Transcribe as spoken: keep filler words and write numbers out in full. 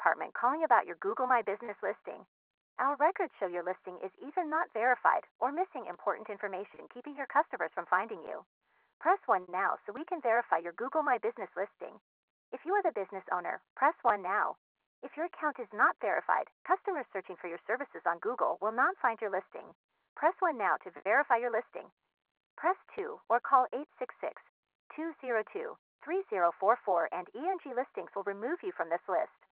department calling about your Google My Business listing. Our records show your listing is either not verified or missing important information, keeping your customers from finding you. Press one now so we can verify your Google My Business listing. If you are the business owner, press one now. If your account is not verified, customers searching for your services on Google will not find your listing. Press one now to verify your listing. Press two or call eight six six, two zero two, three zero four four and E N G Listings will remove you from this list.